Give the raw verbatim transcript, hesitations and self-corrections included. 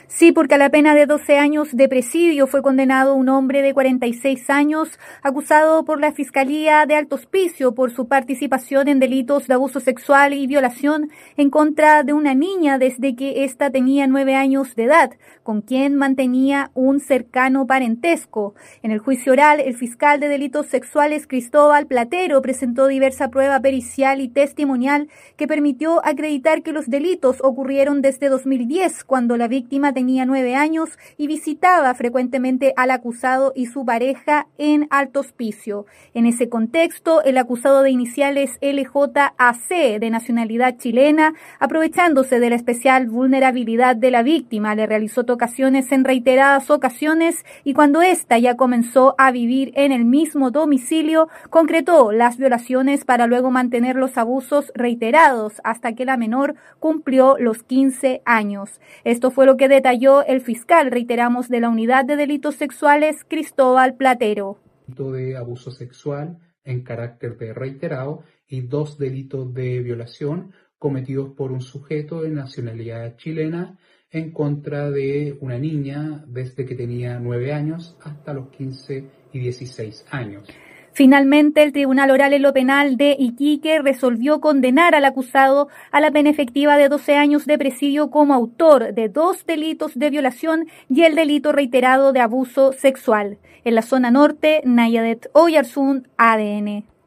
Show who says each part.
Speaker 1: Sí, porque a la pena de doce años de presidio fue condenado un hombre de cuarenta y seis años acusado por la Fiscalía de Alto Hospicio por su participación en delitos de abuso sexual y violación en contra de una niña desde que ésta tenía nueve años de edad, con quien mantenía un cercano parentesco. En el juicio oral, el fiscal de delitos sexuales Cristóbal Platero presentó diversa prueba pericial y testimonial que permitió acreditar que los delitos ocurrieron desde dos mil diez, cuando la víctima tenía nueve años y visitaba frecuentemente al acusado y su pareja en Alto Hospicio. En ese contexto, el acusado de iniciales L J A C, de nacionalidad chilena, aprovechándose de la especial vulnerabilidad de la víctima, le realizó tocaciones en reiteradas ocasiones y cuando ésta ya comenzó a vivir en el mismo domicilio, concretó las violaciones para luego mantener los abusos reiterados hasta que la menor cumplió los quince años. Esto fue lo que detalló el fiscal, reiteramos, de la Unidad de Delitos Sexuales, Cristóbal Platero.
Speaker 2: De abuso sexual en carácter de reiterado y dos delitos de violación cometidos por un sujeto de nacionalidad chilena en contra de una niña desde que tenía nueve años hasta los quince y dieciséis años.
Speaker 1: Finalmente, el Tribunal Oral en lo Penal de Iquique resolvió condenar al acusado a la pena efectiva de doce años de presidio como autor de dos delitos de violación y el delito reiterado de abuso sexual. En la zona norte, Nayadet Oyarzún, A D N.